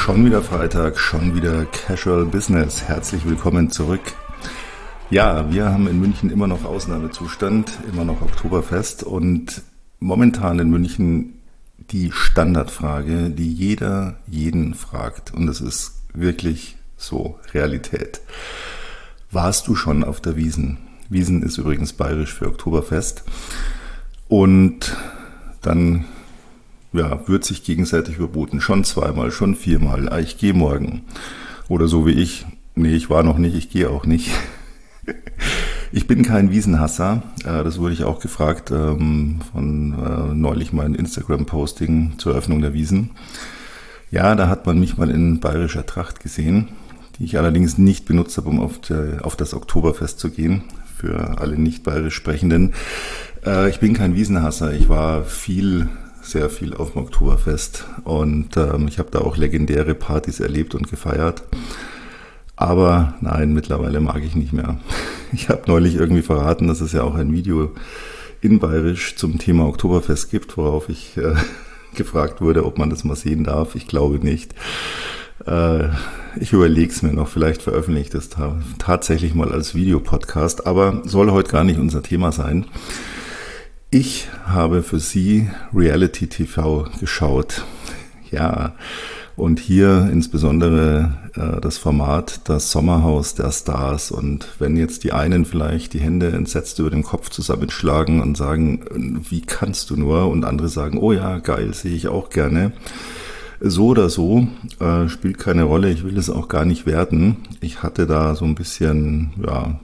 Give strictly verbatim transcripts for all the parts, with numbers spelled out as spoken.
Schon wieder Freitag, schon wieder Casual Business. Herzlich willkommen zurück. Ja, wir haben in München immer noch Ausnahmezustand, immer noch Oktoberfest und momentan in München die Standardfrage, die jeder jeden fragt, und das ist wirklich so Realität. Warst du schon auf der Wiesn? Wiesn ist übrigens bayerisch für Oktoberfest. Und dann ja, wird sich gegenseitig überboten. Schon zweimal, schon viermal. Ah, ich gehe morgen. Oder so wie ich. Nee, ich war noch nicht, ich gehe auch nicht. Ich bin kein Wiesnhasser. Das wurde ich auch gefragt von neulich mein Instagram-Posting zur Eröffnung der Wiesn. Ja, da hat man mich mal in bayerischer Tracht gesehen, die ich allerdings nicht benutzt habe, um auf, der, auf das Oktoberfest zu gehen, für alle nicht bayerisch Sprechenden. Ich bin kein Wiesnhasser. Ich war viel... sehr viel auf dem Oktoberfest und ähm, ich habe da auch legendäre Partys erlebt und gefeiert. Aber nein, mittlerweile mag ich nicht mehr. Ich habe neulich irgendwie verraten, dass es ja auch ein Video in Bayerisch zum Thema Oktoberfest gibt, worauf ich äh, gefragt wurde, ob man das mal sehen darf. Ich glaube nicht. Äh, ich überlege es mir noch, vielleicht veröffentliche ich das ta- tatsächlich mal als Videopodcast, aber soll heute gar nicht unser Thema sein. Ich habe für Sie Reality T V geschaut. Ja, und hier insbesondere äh, das Format Das Sommerhaus der Stars. Und wenn jetzt die einen vielleicht die Hände entsetzt über den Kopf zusammenschlagen und sagen, wie kannst du nur? Und andere sagen, oh ja, geil, sehe ich auch gerne. So oder so, äh, spielt keine Rolle. Ich will es auch gar nicht werten. Ich hatte da so ein bisschen, ja,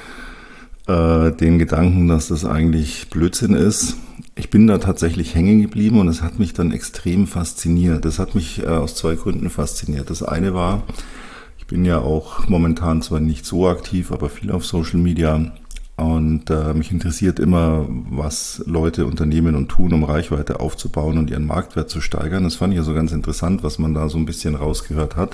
den Gedanken, dass das eigentlich Blödsinn ist. Ich bin da tatsächlich hängen geblieben und es hat mich dann extrem fasziniert. Das hat mich aus zwei Gründen fasziniert. Das eine war, ich bin ja auch momentan zwar nicht so aktiv, aber viel auf Social Media und äh, mich interessiert immer, was Leute unternehmen und tun, um Reichweite aufzubauen und ihren Marktwert zu steigern. Das fand ich also ganz interessant, was man da so ein bisschen rausgehört hat.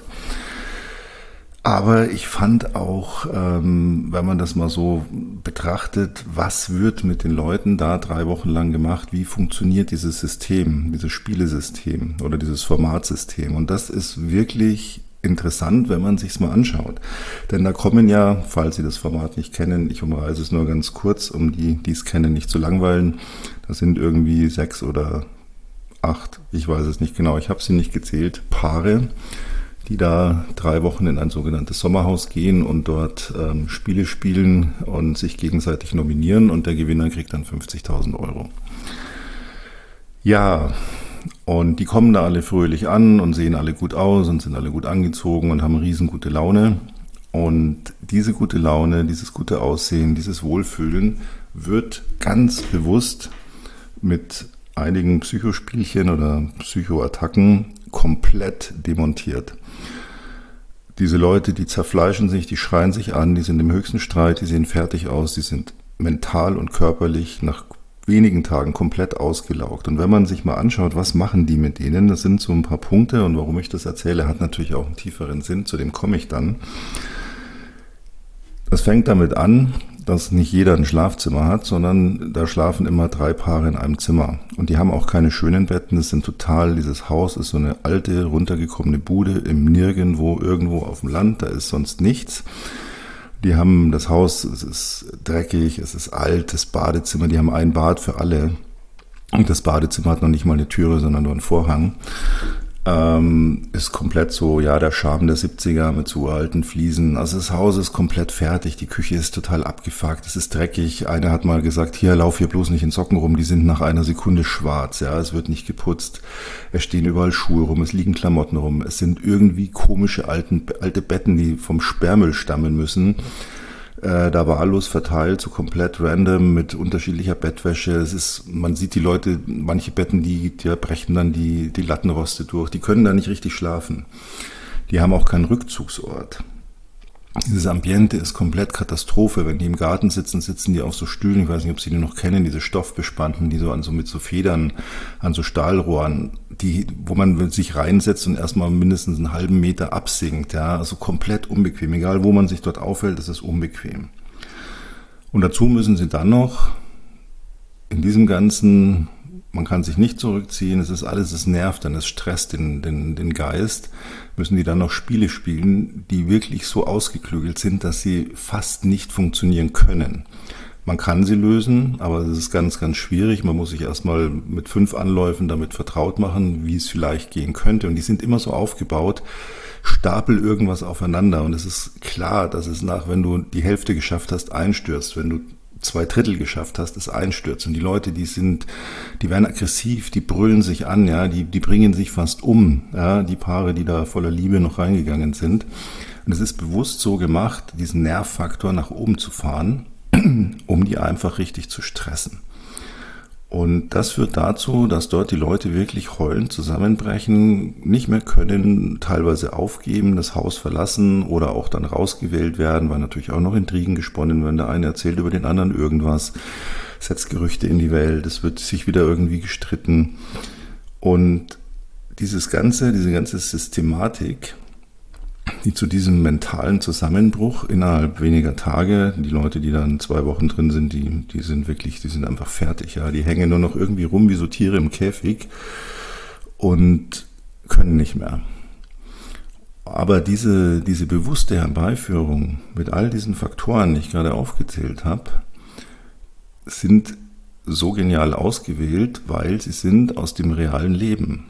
Aber ich fand auch, ähm, wenn man das mal so betrachtet, was wird mit den Leuten da drei Wochen lang gemacht? Wie funktioniert dieses System, dieses Spielesystem oder dieses Formatsystem? Und das ist wirklich interessant, wenn man sich's mal anschaut. Denn da kommen ja, falls Sie das Format nicht kennen, ich umreiße es nur ganz kurz, um die, die es kennen, nicht zu langweilen. Das sind irgendwie sechs oder acht, ich weiß es nicht genau, ich habe sie nicht gezählt, Paare, die da drei Wochen in ein sogenanntes Sommerhaus gehen und dort ähm, Spiele spielen und sich gegenseitig nominieren und der Gewinner kriegt dann fünfzigtausend Euro. Ja, und die kommen da alle fröhlich an und sehen alle gut aus und sind alle gut angezogen und haben riesengute Laune. Und diese gute Laune, dieses gute Aussehen, dieses Wohlfühlen wird ganz bewusst mit einigen Psychospielchen oder Psychoattacken komplett demontiert. Diese Leute, die zerfleischen sich, die schreien sich an, die sind im höchsten Streit, die sehen fertig aus, die sind mental und körperlich nach wenigen Tagen komplett ausgelaugt. Und wenn man sich mal anschaut, was machen die mit denen, das sind so ein paar Punkte und warum ich das erzähle, hat natürlich auch einen tieferen Sinn, zu dem komme ich dann. Das fängt damit an, dass nicht jeder ein Schlafzimmer hat, sondern da schlafen immer drei Paare in einem Zimmer. Und die haben auch keine schönen Betten, das sind total, dieses Haus ist so eine alte, runtergekommene Bude im Nirgendwo, irgendwo auf dem Land, da ist sonst nichts. Die haben das Haus, es ist dreckig, es ist alt, das Badezimmer, die haben ein Bad für alle. Und das Badezimmer hat noch nicht mal eine Türe, sondern nur einen Vorhang. Ähm, ist komplett so, ja, der Charme der siebziger mit so alten Fliesen. Also das Haus ist komplett fertig, die Küche ist total abgefuckt, es ist dreckig. Einer hat mal gesagt, hier, lauf hier bloß nicht in Socken rum, die sind nach einer Sekunde schwarz, ja, es wird nicht geputzt. Es stehen überall Schuhe rum, es liegen Klamotten rum, es sind irgendwie komische alten, alte Betten, die vom Sperrmüll stammen müssen. Da wahllos verteilt, so komplett random mit unterschiedlicher Bettwäsche. Es ist, man sieht die Leute, manche Betten, die, die brechen dann die, die Lattenroste durch. Die können da nicht richtig schlafen. Die haben auch keinen Rückzugsort. Dieses Ambiente ist komplett Katastrophe. Wenn die im Garten sitzen, sitzen die auf so Stühlen, ich weiß nicht, ob Sie die noch kennen, diese Stoffbespannten, die so an so mit so Federn, an so Stahlrohren, die, wo man sich reinsetzt und erstmal mindestens einen halben Meter absinkt, ja, also komplett unbequem. Egal, wo man sich dort aufhält, ist es unbequem. Und dazu müssen Sie dann noch in diesem ganzen man kann sich nicht zurückziehen, es ist alles, es nervt dann, es stresst den, den, den Geist. Müssen die dann noch Spiele spielen, die wirklich so ausgeklügelt sind, dass sie fast nicht funktionieren können. Man kann sie lösen, aber es ist ganz, ganz schwierig. Man muss sich erstmal mit fünf Anläufen damit vertraut machen, wie es vielleicht gehen könnte. Und die sind immer so aufgebaut, stapel irgendwas aufeinander. Und es ist klar, dass es nach, wenn du die Hälfte geschafft hast, einstürzt. Wenn du zwei Drittel geschafft hast, es einstürzt. Und die Leute, die sind, die werden aggressiv, die brüllen sich an, ja, die, die bringen sich fast um, ja, die Paare, die da voller Liebe noch reingegangen sind. Und es ist bewusst so gemacht, diesen Nervfaktor nach oben zu fahren, um die einfach richtig zu stressen. Und das führt dazu, dass dort die Leute wirklich heulend zusammenbrechen, nicht mehr können, teilweise aufgeben, das Haus verlassen oder auch dann rausgewählt werden, weil natürlich auch noch Intrigen gesponnen werden. Der eine erzählt über den anderen irgendwas, setzt Gerüchte in die Welt, es wird sich wieder irgendwie gestritten. Und dieses ganze, diese ganze Systematik, die zu diesem mentalen Zusammenbruch innerhalb weniger Tage, die Leute, die dann zwei Wochen drin sind, die, die sind wirklich, die sind einfach fertig, ja, die hängen nur noch irgendwie rum wie so Tiere im Käfig und können nicht mehr. Aber diese, diese bewusste Herbeiführung mit all diesen Faktoren, die ich gerade aufgezählt habe, sind so genial ausgewählt, weil sie sind aus dem realen Leben.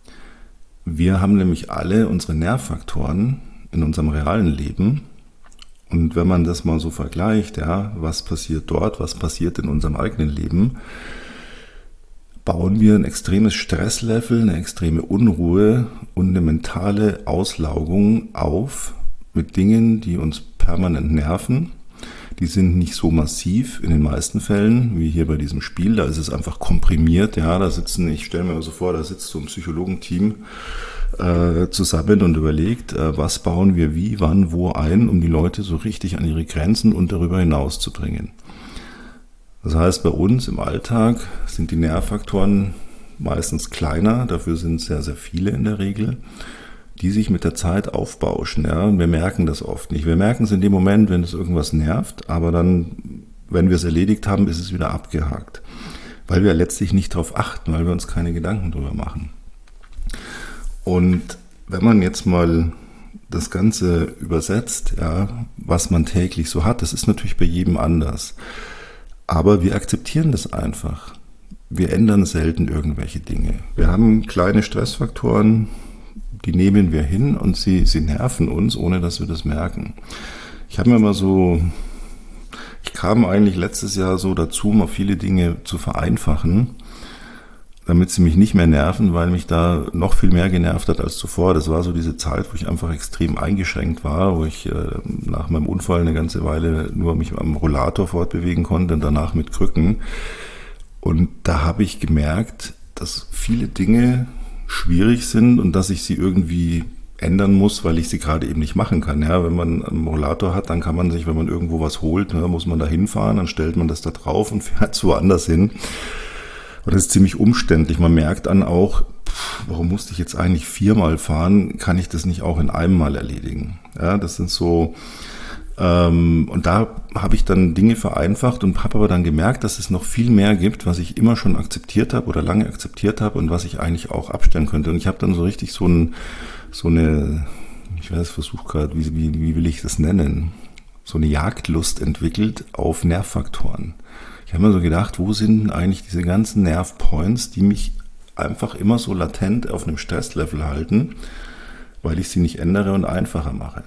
Wir haben nämlich alle unsere Nervfaktoren in unserem realen Leben. Und wenn man das mal so vergleicht, ja, was passiert dort, was passiert in unserem eigenen Leben, bauen wir ein extremes Stresslevel, eine extreme Unruhe und eine mentale Auslaugung auf mit Dingen, die uns permanent nerven. Die sind nicht so massiv in den meisten Fällen, wie hier bei diesem Spiel. Da ist es einfach komprimiert. Ja, da sitzen, ich stelle mir so vor, da sitzt so ein Psychologenteam äh, zusammen und überlegt, äh, was bauen wir wie, wann, wo ein, um die Leute so richtig an ihre Grenzen und darüber hinaus zu bringen. Das heißt, bei uns im Alltag sind die Nervfaktoren meistens kleiner, dafür sind es sehr, sehr viele in der Regel, die sich mit der Zeit aufbauschen. Ja? Und wir merken das oft nicht. Wir merken es in dem Moment, wenn es irgendwas nervt, aber dann, wenn wir es erledigt haben, ist es wieder abgehakt. Weil wir letztlich nicht darauf achten, weil wir uns keine Gedanken drüber machen. Und wenn man jetzt mal das Ganze übersetzt, ja, was man täglich so hat, das ist natürlich bei jedem anders. Aber wir akzeptieren das einfach. Wir ändern selten irgendwelche Dinge. Wir haben kleine Stressfaktoren, die nehmen wir hin und sie, sie nerven uns, ohne dass wir das merken. Ich habe mir mal so, ich kam eigentlich letztes Jahr so dazu, mal viele Dinge zu vereinfachen, damit sie mich nicht mehr nerven, weil mich da noch viel mehr genervt hat als zuvor. Das war so diese Zeit, wo ich einfach extrem eingeschränkt war, wo ich äh, nach meinem Unfall eine ganze Weile nur mich am Rollator fortbewegen konnte und danach mit Krücken. Und da habe ich gemerkt, dass viele Dinge schwierig sind und dass ich sie irgendwie ändern muss, weil ich sie gerade eben nicht machen kann. Ja, wenn man einen Rollator hat, dann kann man sich, wenn man irgendwo was holt, ne, muss man da hinfahren, dann stellt man das da drauf und fährt woanders hin. Und das ist ziemlich umständlich. Man merkt dann auch, pff, warum musste ich jetzt eigentlich viermal fahren? Kann ich das nicht auch in einem Mal erledigen? Ja, das sind so, ähm, und da habe ich dann Dinge vereinfacht und habe aber dann gemerkt, dass es noch viel mehr gibt, was ich immer schon akzeptiert habe oder lange akzeptiert habe und was ich eigentlich auch abstellen könnte. Und ich habe dann so richtig so, ein, so eine, ich weiß, versuche gerade, wie, wie, wie will ich das nennen, so eine Jagdlust entwickelt auf Nervfaktoren. Ich habe mir so gedacht, wo sind denn eigentlich diese ganzen Nervpoints, die mich einfach immer so latent auf einem Stresslevel halten, weil ich sie nicht ändere und einfacher mache.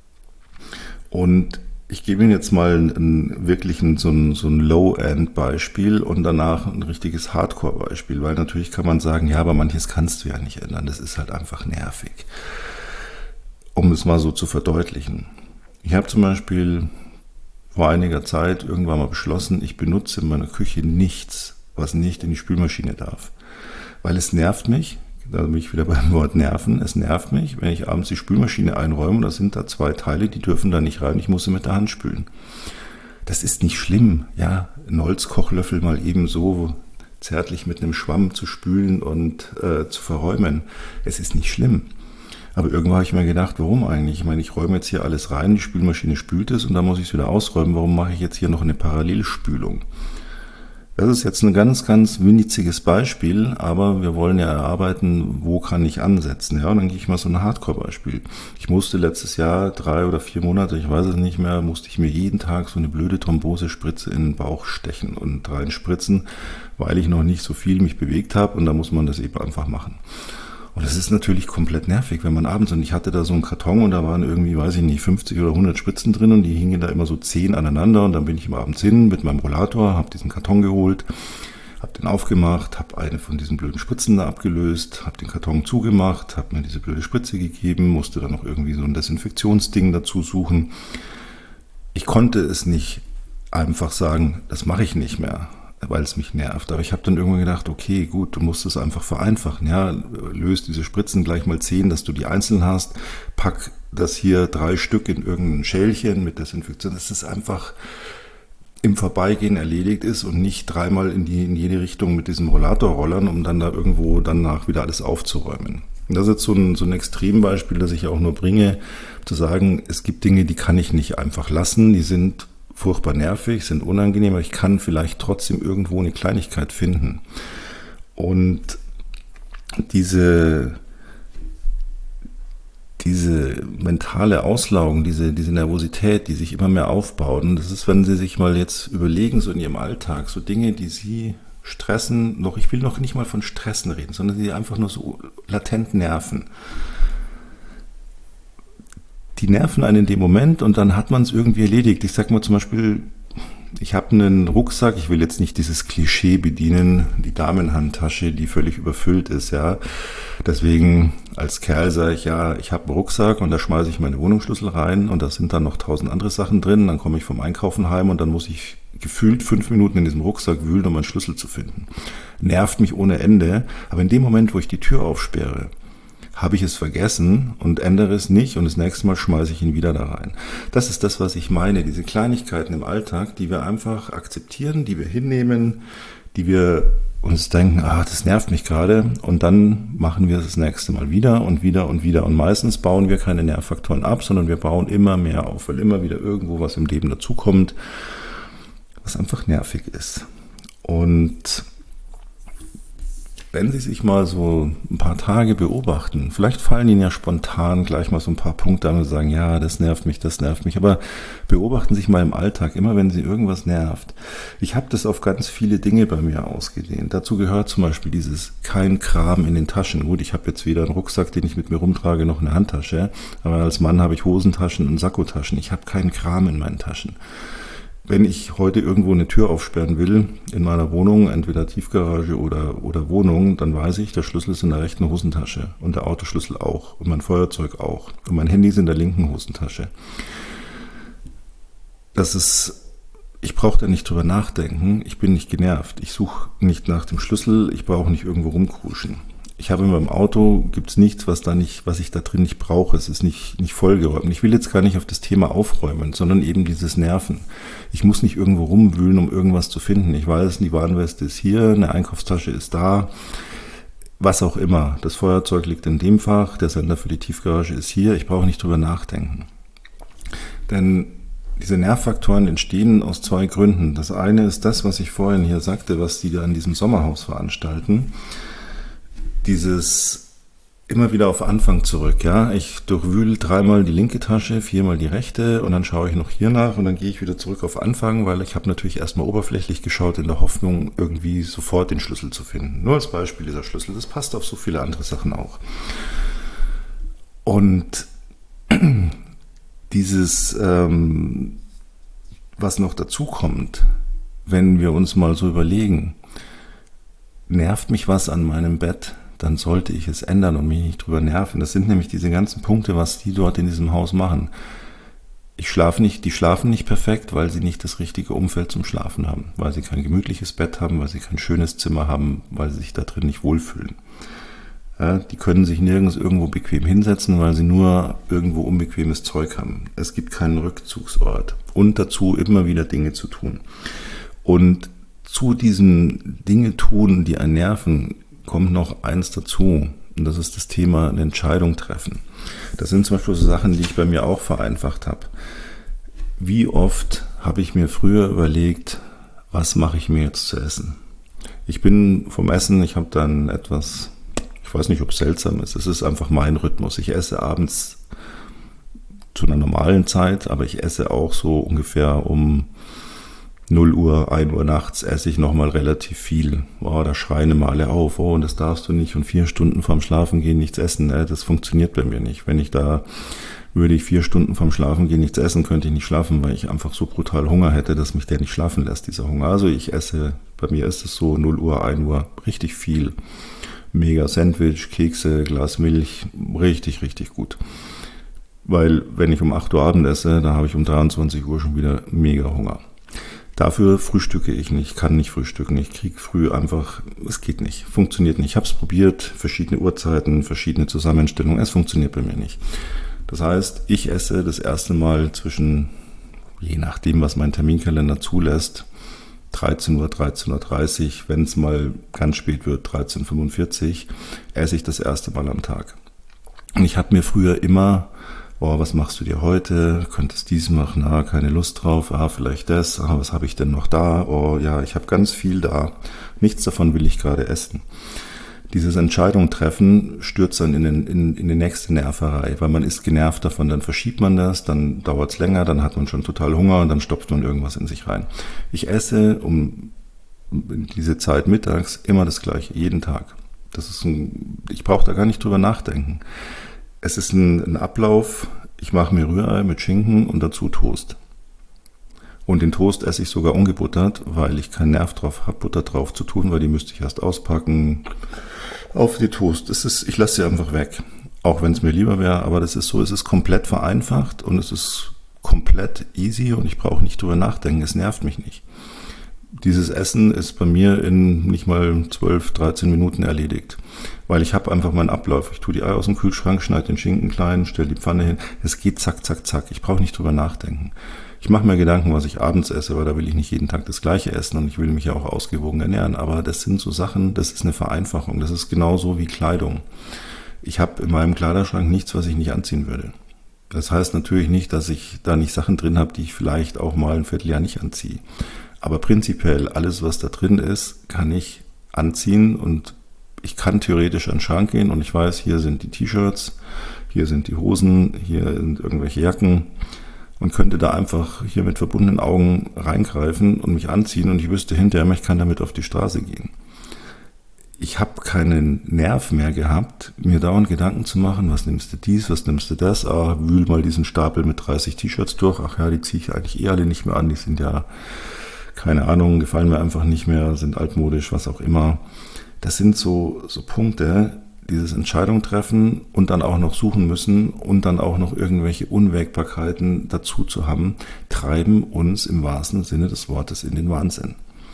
Und ich gebe Ihnen jetzt mal ein, wirklich ein, so ein, so ein Low-End-Beispiel und danach ein richtiges Hardcore-Beispiel, weil natürlich kann man sagen, ja, aber manches kannst du ja nicht ändern, das ist halt einfach nervig. Um es mal so zu verdeutlichen. Ich habe zum Beispiel vor einiger Zeit irgendwann mal beschlossen, ich benutze in meiner Küche nichts, was nicht in die Spülmaschine darf. Weil es nervt mich, da bin ich wieder beim Wort nerven, es nervt mich, wenn ich abends die Spülmaschine einräume, da sind da zwei Teile, die dürfen da nicht rein, ich muss sie mit der Hand spülen. Das ist nicht schlimm, ja, einen Holzkochlöffel mal eben so zärtlich mit einem Schwamm zu spülen und äh, zu verräumen. Es ist nicht schlimm. Aber irgendwann habe ich mir gedacht, warum eigentlich? Ich meine, ich räume jetzt hier alles rein, die Spülmaschine spült es und dann muss ich es wieder ausräumen. Warum mache ich jetzt hier noch eine Parallelspülung? Das ist jetzt ein ganz, ganz winziges Beispiel, aber wir wollen ja erarbeiten, wo kann ich ansetzen. Ja, und dann gehe ich mal so ein Hardcore-Beispiel. Ich musste letztes Jahr drei oder vier Monate, ich weiß es nicht mehr, musste ich mir jeden Tag so eine blöde Thrombosespritze in den Bauch stechen und rein spritzen, weil ich noch nicht so viel mich bewegt habe und da muss man das eben einfach machen. Und das ist natürlich komplett nervig, wenn man abends, und ich hatte da so einen Karton und da waren irgendwie, weiß ich nicht, fünfzig oder hundert Spritzen drin und die hingen da immer so zehn aneinander und dann bin ich immer abends hin mit meinem Rollator, habe diesen Karton geholt, habe den aufgemacht, habe eine von diesen blöden Spritzen da abgelöst, habe den Karton zugemacht, habe mir diese blöde Spritze gegeben, musste dann noch irgendwie so ein Desinfektionsding dazu suchen. Ich konnte es nicht einfach sagen, das mache ich nicht mehr, weil es mich nervt. Aber ich habe dann irgendwann gedacht, okay, gut, du musst es einfach vereinfachen. Ja, löst diese Spritzen gleich mal zehn, dass du die einzeln hast. Pack das hier drei Stück in irgendein Schälchen mit Desinfektion, dass es einfach im Vorbeigehen erledigt ist und nicht dreimal in, die, in jede Richtung mit diesem Rollator rollern, um dann da irgendwo danach wieder alles aufzuräumen. Und das ist jetzt so ein, so ein Extrembeispiel, das ich auch nur bringe, zu sagen, es gibt Dinge, die kann ich nicht einfach lassen, die sind furchtbar nervig, sind unangenehm, aber ich kann vielleicht trotzdem irgendwo eine Kleinigkeit finden. Und diese, diese mentale Auslaugung, diese, diese Nervosität, die sich immer mehr aufbaut, und das ist, wenn Sie sich mal jetzt überlegen, so in Ihrem Alltag, so Dinge, die Sie stressen, noch, ich will noch nicht mal von Stressen reden, sondern die einfach nur so latent nerven. Die nerven einen in dem Moment und dann hat man es irgendwie erledigt. Ich sag mal zum Beispiel, ich habe einen Rucksack, ich will jetzt nicht dieses Klischee bedienen, die Damenhandtasche, die völlig überfüllt ist, ja. Deswegen als Kerl sage ich, ja, ich habe einen Rucksack und da schmeiße ich meine Wohnungsschlüssel rein und da sind dann noch tausend andere Sachen drin. Dann komme ich vom Einkaufen heim und dann muss ich gefühlt fünf Minuten in diesem Rucksack wühlen, um meinen Schlüssel zu finden. Nervt mich ohne Ende, aber in dem Moment, wo ich die Tür aufsperre, habe ich es vergessen und ändere es nicht und das nächste Mal schmeiße ich ihn wieder da rein. Das ist das, was ich meine, diese Kleinigkeiten im Alltag, die wir einfach akzeptieren, die wir hinnehmen, die wir uns denken, ah, das nervt mich gerade und dann machen wir es das nächste Mal wieder und wieder und wieder und meistens bauen wir keine Nervfaktoren ab, sondern wir bauen immer mehr auf, weil immer wieder irgendwo was im Leben dazukommt, was einfach nervig ist. Und wenn Sie sich mal so ein paar Tage beobachten, vielleicht fallen Ihnen ja spontan gleich mal so ein paar Punkte an und sagen, ja, das nervt mich, das nervt mich, aber beobachten Sie sich mal im Alltag, immer wenn Sie irgendwas nervt. Ich habe das auf ganz viele Dinge bei mir ausgedehnt. Dazu gehört zum Beispiel dieses kein Kram in den Taschen. Gut, ich habe jetzt weder einen Rucksack, den ich mit mir rumtrage, noch eine Handtasche, aber als Mann habe ich Hosentaschen und Sakkotaschen. Ich habe keinen Kram in meinen Taschen. Wenn ich heute irgendwo eine Tür aufsperren will, in meiner Wohnung, entweder Tiefgarage oder, oder Wohnung, dann weiß ich, der Schlüssel ist in der rechten Hosentasche und der Autoschlüssel auch und mein Feuerzeug auch und mein Handy ist in der linken Hosentasche. Das ist, ich brauche da nicht drüber nachdenken, ich bin nicht genervt, ich suche nicht nach dem Schlüssel, ich brauche nicht irgendwo rumkruschen. Ich habe in meinem Auto, gibt es nichts, was da nicht, was ich da drin nicht brauche. Es ist nicht, nicht vollgeräumt. Ich will jetzt gar nicht auf das Thema aufräumen, sondern eben dieses Nerven. Ich muss nicht irgendwo rumwühlen, um irgendwas zu finden. Ich weiß, die Warnweste ist hier, eine Einkaufstasche ist da, was auch immer. Das Feuerzeug liegt in dem Fach, der Sender für die Tiefgarage ist hier. Ich brauche nicht drüber nachdenken. Denn diese Nervfaktoren entstehen aus zwei Gründen. Das eine ist das, was ich vorhin hier sagte, was die da in diesem Sommerhaus veranstalten. Dieses immer wieder auf Anfang zurück, ja. Ich durchwühle dreimal die linke Tasche, viermal die rechte und dann schaue ich noch hier nach und dann gehe ich wieder zurück auf Anfang, weil ich habe natürlich erstmal oberflächlich geschaut in der Hoffnung, irgendwie sofort den Schlüssel zu finden. Nur als Beispiel dieser Schlüssel, das passt auf so viele andere Sachen auch. Und dieses, ähm, was noch dazu kommt, wenn wir uns mal so überlegen, nervt mich was an meinem Bett, dann sollte ich es ändern und mich nicht drüber nerven. Das sind nämlich diese ganzen Punkte, was die dort in diesem Haus machen. Ich schlafe nicht, die schlafen nicht perfekt, weil sie nicht das richtige Umfeld zum Schlafen haben, weil sie kein gemütliches Bett haben, weil sie kein schönes Zimmer haben, weil sie sich da drin nicht wohlfühlen. Ja, die können sich nirgends irgendwo bequem hinsetzen, weil sie nur irgendwo unbequemes Zeug haben. Es gibt keinen Rückzugsort und dazu immer wieder Dinge zu tun. Und zu diesen Dinge tun, die einen nerven, kommt noch eins dazu. Und das ist das Thema eine Entscheidung treffen. Das sind zum Beispiel so Sachen, die ich bei mir auch vereinfacht habe. Wie oft habe ich mir früher überlegt, was mache ich mir jetzt zu essen? Ich bin vom Essen, ich habe dann etwas, ich weiß nicht, ob es seltsam ist, es ist einfach mein Rhythmus. Ich esse abends zu einer normalen Zeit, aber ich esse auch so ungefähr um null Uhr, ein Uhr nachts esse ich nochmal relativ viel. Oh, da schreien immer alle auf, oh, und das darfst du nicht und vier Stunden vorm Schlafengehen nichts essen. Ne? Das funktioniert bei mir nicht. Wenn ich da, würde ich vier Stunden vorm Schlafengehen nichts essen, könnte ich nicht schlafen, weil ich einfach so brutal Hunger hätte, dass mich der nicht schlafen lässt, dieser Hunger. Also ich esse, bei mir ist es so null Uhr, ein Uhr, richtig viel. Mega Sandwich, Kekse, Glas Milch, richtig, richtig gut. Weil wenn ich um acht Uhr Abend esse, da habe ich um dreiundzwanzig Uhr schon wieder mega Hunger. Dafür frühstücke ich nicht, kann nicht frühstücken. Ich kriege früh einfach, es geht nicht, funktioniert nicht. Ich habe es probiert, verschiedene Uhrzeiten, verschiedene Zusammenstellungen, es funktioniert bei mir nicht. Das heißt, ich esse das erste Mal zwischen, je nachdem, was mein Terminkalender zulässt, dreizehn Uhr, dreizehn Uhr dreißig, wenn es mal ganz spät wird, dreizehn Uhr fünfundvierzig, esse ich das erste Mal am Tag. Und ich habe mir früher immer oh, was machst du dir heute? Könntest dies machen? Ah, keine Lust drauf. Ah, vielleicht das. Ah, was habe ich denn noch da? Oh, ja, ich habe ganz viel da. Nichts davon will ich gerade essen. Dieses Entscheidung treffen stürzt dann in, den, in, in die nächste Nerverei, weil man ist genervt davon, dann verschiebt man das, dann dauert es länger, dann hat man schon total Hunger und dann stopft man irgendwas in sich rein. Ich esse um diese Zeit mittags immer das Gleiche, jeden Tag. Das ist ein, ich brauche da gar nicht drüber nachdenken. Es ist ein, ein Ablauf, ich mache mir Rührei mit Schinken und dazu Toast. Und den Toast esse ich sogar ungebuttert, weil ich keinen Nerv drauf habe, Butter drauf zu tun, weil die müsste ich erst auspacken. Auf die Toast. Es ist, ich lasse sie einfach weg, auch wenn es mir lieber wäre, aber das ist so, es ist komplett vereinfacht und es ist komplett easy und ich brauche nicht drüber nachdenken, es nervt mich nicht. Dieses Essen ist bei mir in nicht mal zwölf, dreizehn Minuten erledigt, weil ich habe einfach meinen Ablauf. Ich tue die Eier aus dem Kühlschrank, schneide den Schinken klein, stelle die Pfanne hin. Es geht zack, zack, zack. Ich brauche nicht drüber nachdenken. Ich mache mir Gedanken, was ich abends esse, weil da will ich nicht jeden Tag das Gleiche essen und ich will mich ja auch ausgewogen ernähren. Aber das sind so Sachen, das ist eine Vereinfachung. Das ist genauso wie Kleidung. Ich habe in meinem Kleiderschrank nichts, was ich nicht anziehen würde. Das heißt natürlich nicht, dass ich da nicht Sachen drin habe, die ich vielleicht auch mal ein Vierteljahr nicht anziehe. Aber prinzipiell alles, was da drin ist, kann ich anziehen und ich kann theoretisch an den Schrank gehen und ich weiß, hier sind die T-Shirts, hier sind die Hosen, hier sind irgendwelche Jacken und könnte da einfach hier mit verbundenen Augen reingreifen und mich anziehen und ich wüsste hinterher, ich kann damit auf die Straße gehen. Ich habe keinen Nerv mehr gehabt, mir dauernd Gedanken zu machen, was nimmst du dies, was nimmst du das, ah, wühl mal diesen Stapel mit dreißig T-Shirts durch, ach ja, die ziehe ich eigentlich eh alle nicht mehr an, die sind ja, keine Ahnung, gefallen mir einfach nicht mehr, sind altmodisch, was auch immer. Das sind so, so Punkte, dieses Entscheidung treffen und dann auch noch suchen müssen und dann auch noch irgendwelche Unwägbarkeiten dazu zu haben, treiben uns im wahrsten Sinne des Wortes in den Wahnsinn.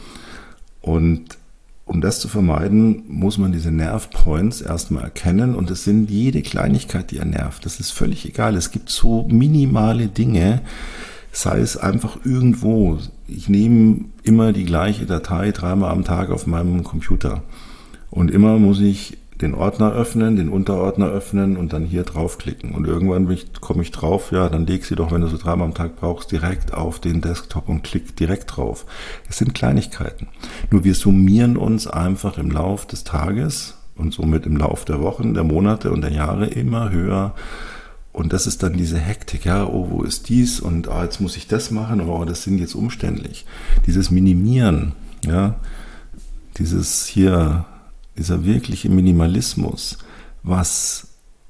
Und um das zu vermeiden, muss man diese Nervpoints erstmal erkennen und es sind jede Kleinigkeit, die er nervt. Das ist völlig egal. Es gibt so minimale Dinge, sei es einfach irgendwo. Ich nehme immer die gleiche Datei dreimal am Tag auf meinem Computer und immer muss ich den Ordner öffnen, den Unterordner öffnen und dann hier draufklicken. Und irgendwann komme ich drauf, ja, dann leg sie doch, wenn du so dreimal am Tag brauchst, direkt auf den Desktop und klick direkt drauf. Es sind Kleinigkeiten. Nur wir summieren uns einfach im Lauf des Tages und somit im Lauf der Wochen, der Monate und der Jahre immer höher. Und das ist dann diese Hektik, ja, oh, wo ist dies? Und ah, jetzt muss ich das machen, oh, das sind jetzt umständlich. Dieses Minimieren, ja, dieses hier, dieser wirkliche Minimalismus, was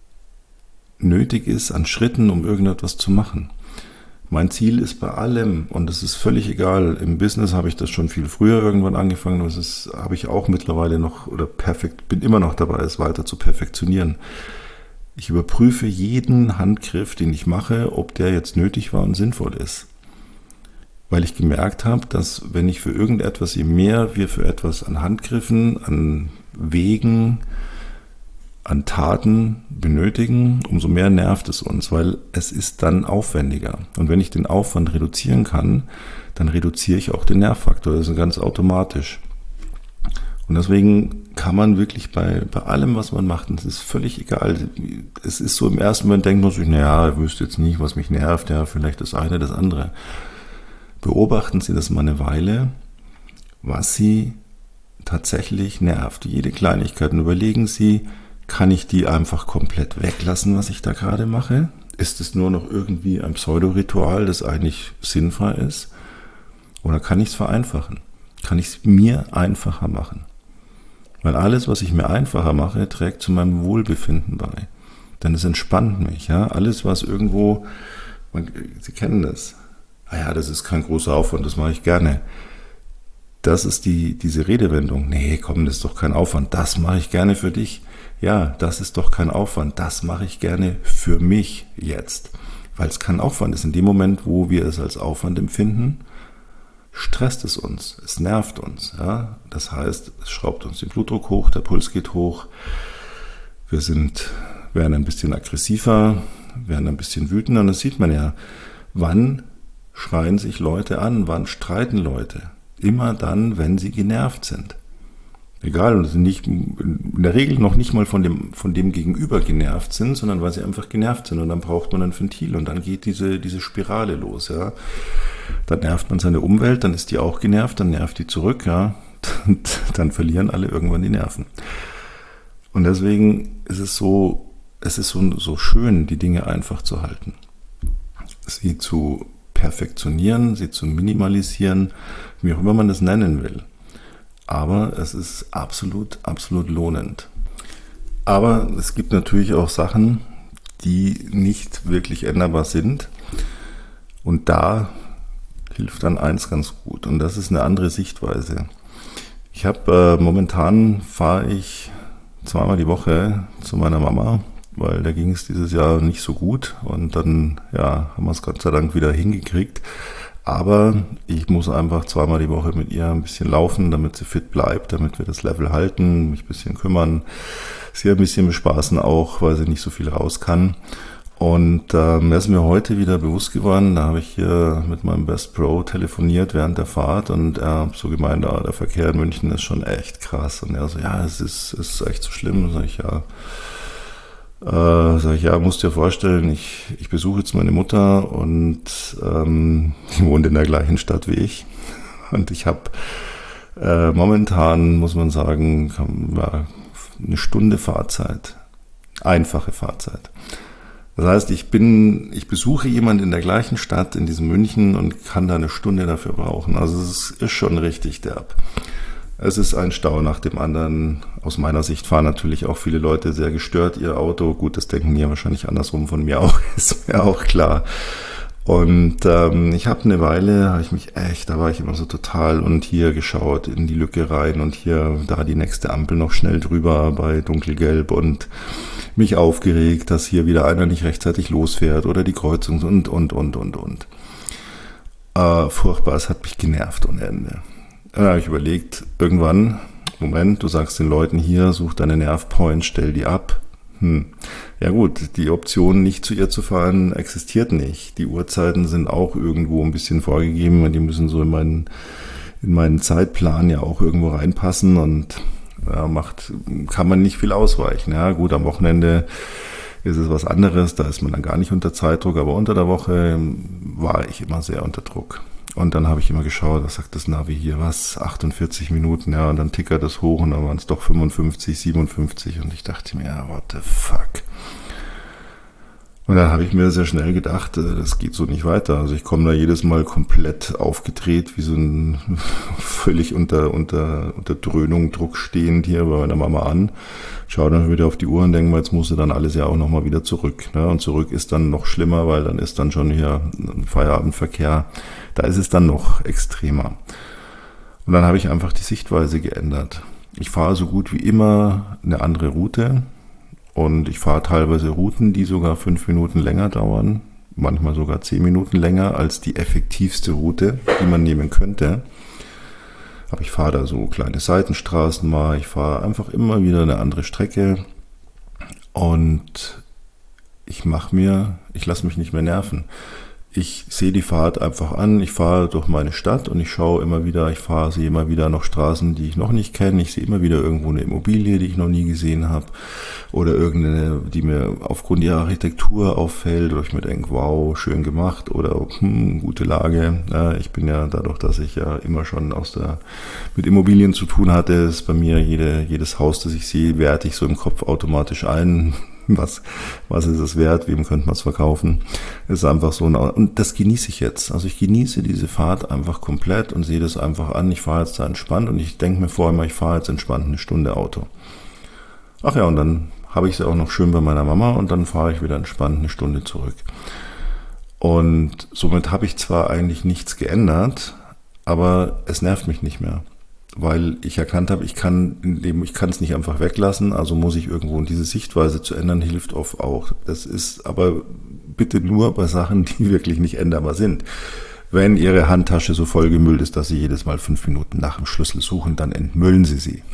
nötig ist an Schritten, um irgendetwas zu machen. Mein Ziel ist bei allem, und es ist völlig egal, im Business habe ich das schon viel früher irgendwann angefangen, das ist, habe ich auch mittlerweile noch, oder perfekt, bin immer noch dabei, es weiter zu perfektionieren. Ich überprüfe jeden Handgriff, den ich mache, ob der jetzt nötig war und sinnvoll ist. Weil ich gemerkt habe, dass wenn ich für irgendetwas, je mehr wir für etwas an Handgriffen, an Wegen, an Taten benötigen, umso mehr nervt es uns, weil es ist dann aufwendiger. Und wenn ich den Aufwand reduzieren kann, dann reduziere ich auch den Nervfaktor. Das ist ganz automatisch. Und deswegen kann man wirklich bei, bei allem, was man macht, und es ist völlig egal, es ist so im ersten Moment, denkt man sich, naja, ich wüsste jetzt nicht, was mich nervt, ja, vielleicht das eine, das andere. Beobachten Sie das mal eine Weile was Sie tatsächlich nervt. Jede Kleinigkeit. Und überlegen Sie, kann ich die einfach komplett weglassen, was ich da gerade mache? Ist es nur noch irgendwie ein Pseudoritual, das eigentlich sinnfrei ist? Oder kann ich es vereinfachen? Kann ich es mir einfacher machen? Weil alles, was ich mir einfacher mache, trägt zu meinem Wohlbefinden bei. Denn es entspannt mich. Ja? Alles, was irgendwo, man, Sie kennen das. Ah ja, das ist kein großer Aufwand, das mache ich gerne. Das ist die, diese Redewendung. Nee, komm, das ist doch kein Aufwand. Das mache ich gerne für dich. Ja, das ist doch kein Aufwand. Das mache ich gerne für mich jetzt. Weil es kein Aufwand ist. In dem Moment, wo wir es als Aufwand empfinden, stresst es uns. Es nervt uns. Ja? Das heißt, es schraubt uns den Blutdruck hoch, der Puls geht hoch. Wir sind, werden ein bisschen aggressiver, werden ein bisschen wütender. Und das sieht man ja. Wann schreien sich Leute an? Wann streiten Leute? Immer dann, wenn sie genervt sind. Egal, und nicht, in der Regel noch nicht mal von dem, von dem Gegenüber genervt sind, sondern weil sie einfach genervt sind. Und dann braucht man ein Ventil und dann geht diese, diese Spirale los. Ja. Dann nervt man seine Umwelt, dann ist die auch genervt, dann nervt die zurück. Ja. Und dann verlieren alle irgendwann die Nerven. Und deswegen ist es so, es ist so, so schön, die Dinge einfach zu halten. Sie zu perfektionieren, sie zu minimalisieren, wie auch immer man das nennen will. Aber es ist absolut, absolut lohnend. Aber es gibt natürlich auch Sachen, die nicht wirklich änderbar sind. Und da hilft dann eins ganz gut. Und das ist eine andere Sichtweise. Ich habe äh, momentan fahre ich zweimal die Woche zu meiner Mama, weil da ging es dieses Jahr nicht so gut. Und dann ja, haben wir es Gott sei Dank wieder hingekriegt. Aber ich muss einfach zweimal die Woche mit ihr ein bisschen laufen, damit sie fit bleibt, damit wir das Level halten, mich ein bisschen kümmern, sie ein bisschen bespaßen auch, weil sie nicht so viel raus kann. Und ähm, das ist mir heute wieder bewusst geworden, da habe ich hier mit meinem Best Pro telefoniert während der Fahrt und er hat so gemeint, ah, der Verkehr in München ist schon echt krass. Und er so, ja, es ist, es ist echt so schlimm. Sag ich, ja. Äh, sag ich, ja, musst dir vorstellen, ich, ich besuche jetzt meine Mutter und ähm, die wohnt in der gleichen Stadt wie ich. Und ich habe äh, momentan, muss man sagen, ja, eine Stunde Fahrzeit. Einfache Fahrzeit. Das heißt, ich bin, ich besuche jemanden in der gleichen Stadt, in diesem München und kann da eine Stunde dafür brauchen. Also es ist schon richtig derb. Es ist ein Stau nach dem anderen. Aus meiner Sicht fahren natürlich auch viele Leute sehr gestört ihr Auto. Gut, das denken die ja wahrscheinlich andersrum von mir auch, ist mir auch klar. Und ähm, ich habe eine Weile, habe ich mich echt, da war ich immer so total und hier geschaut in die Lücke rein und hier, da die nächste Ampel noch schnell drüber bei dunkelgelb und mich aufgeregt, dass hier wieder einer nicht rechtzeitig losfährt oder die Kreuzung und, und, und, und, und. Äh, furchtbar, es hat mich genervt ohne Ende. Dann habe ich überlegt, irgendwann, Moment, du sagst den Leuten hier, such deine Nervpoints, stell die ab. Hm. Ja gut, die Option, nicht zu ihr zu fahren, existiert nicht. Die Uhrzeiten sind auch irgendwo ein bisschen vorgegeben und die müssen so in meinen, in meinen Zeitplan ja auch irgendwo reinpassen und ja, macht, kann man nicht viel ausweichen. Ja gut, am Wochenende ist es was anderes, da ist man dann gar nicht unter Zeitdruck, aber unter der Woche war ich immer sehr unter Druck. Und dann habe ich immer geschaut, was sagt das Navi hier, was, achtundvierzig Minuten, ja, und dann tickert das hoch und dann waren es doch fünfundfünfzig, siebenundfünfzig und ich dachte mir, ja, what the fuck. Und dann habe ich mir sehr schnell gedacht, das geht so nicht weiter. Also ich komme da jedes Mal komplett aufgedreht, wie so ein völlig unter, unter, unter Dröhnung, Druck stehend hier bei meiner Mama an. Schaue dann wieder auf die Uhr und denke mal, jetzt musst du dann alles ja auch nochmal wieder zurück. Ne? Und zurück ist dann noch schlimmer, weil dann ist dann schon hier ein Feierabendverkehr. Da ist es dann noch extremer. Und dann habe ich einfach die Sichtweise geändert. Ich fahre so gut wie immer eine andere Route. Und ich fahre teilweise Routen, die sogar fünf Minuten länger dauern, manchmal sogar zehn Minuten länger als die effektivste Route, die man nehmen könnte. Aber ich fahre da so kleine Seitenstraßen mal, ich fahre einfach immer wieder eine andere Strecke und ich mache mir, ich lasse mich nicht mehr nerven. ich sehe die Fahrt einfach an, ich fahre durch meine Stadt und ich schaue immer wieder, ich fahre sie immer wieder noch Straßen, die ich noch nicht kenne, ich sehe immer wieder irgendwo eine Immobilie, die ich noch nie gesehen habe oder irgendeine, die mir aufgrund ihrer Architektur auffällt oder ich mir denke, wow, schön gemacht oder hm, gute Lage. Ja, ich bin ja dadurch, dass ich ja immer schon aus der mit Immobilien zu tun hatte, ist bei mir jede, jedes Haus, das ich sehe, werte ich so im Kopf automatisch ein. Was, was ist es wert? Wem könnte man es verkaufen? Ist einfach so. Und das genieße ich jetzt. Also ich genieße diese Fahrt einfach komplett und sehe das einfach an. Ich fahre jetzt da entspannt und ich denke mir vorher mal, ich fahre jetzt entspannt eine Stunde Auto. Ach ja, und dann habe ich es auch noch schön bei meiner Mama und dann fahre ich wieder entspannt eine Stunde zurück. Und somit habe ich zwar eigentlich nichts geändert, aber es nervt mich nicht mehr. Weil ich erkannt habe, ich kann in dem, ich kann es nicht einfach weglassen, also muss ich irgendwo, und diese Sichtweise zu ändern, hilft oft auch. Das ist aber bitte nur bei Sachen, die wirklich nicht änderbar sind. Wenn Ihre Handtasche so vollgemüllt ist, dass Sie jedes Mal fünf Minuten nach dem Schlüssel suchen, dann entmüllen Sie sie.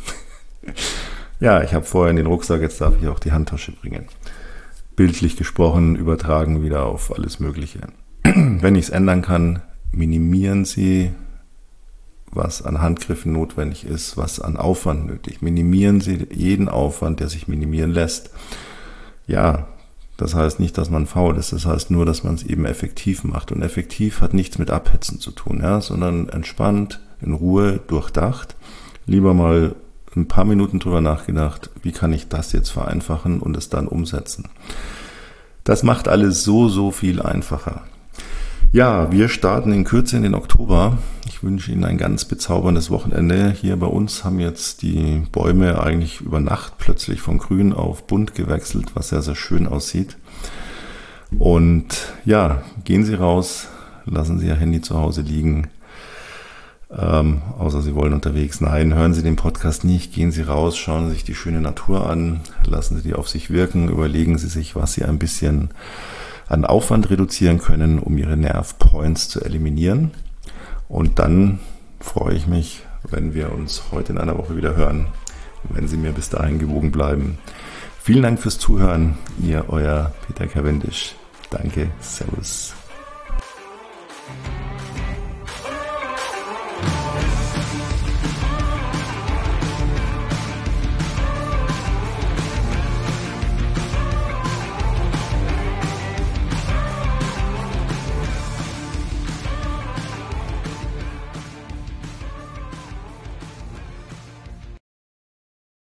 Ja, ich habe vorhin den Rucksack, jetzt darf ich auch die Handtasche bringen. Bildlich gesprochen, übertragen wieder auf alles Mögliche. Wenn ich es ändern kann, minimieren Sie, was an Handgriffen notwendig ist, was an Aufwand nötig. Minimieren Sie jeden Aufwand, der sich minimieren lässt. Ja, das heißt nicht, dass man faul ist, das heißt nur, dass man es eben effektiv macht. Und effektiv hat nichts mit Abhetzen zu tun, ja, sondern entspannt, in Ruhe, durchdacht. Lieber mal ein paar Minuten drüber nachgedacht, wie kann ich das jetzt vereinfachen und es dann umsetzen. Das macht alles so, so viel einfacher. Ja, wir starten in Kürze in den Oktober. Ich wünsche Ihnen ein ganz bezauberndes Wochenende. Hier bei uns haben jetzt die Bäume eigentlich über Nacht plötzlich von grün auf bunt gewechselt, was sehr, sehr schön aussieht. Und ja, gehen Sie raus, lassen Sie Ihr Handy zu Hause liegen. Ähm, außer Sie wollen unterwegs. Nein, hören Sie den Podcast nicht. Gehen Sie raus, schauen Sie sich die schöne Natur an, lassen Sie die auf sich wirken, überlegen Sie sich, was Sie ein bisschen an Aufwand reduzieren können, um Ihre Nervpoints zu eliminieren. Und dann freue ich mich, wenn wir uns heute in einer Woche wieder hören, wenn Sie mir bis dahin gewogen bleiben. Vielen Dank fürs Zuhören. Ihr, euer Peter Cavendish. Danke. Servus.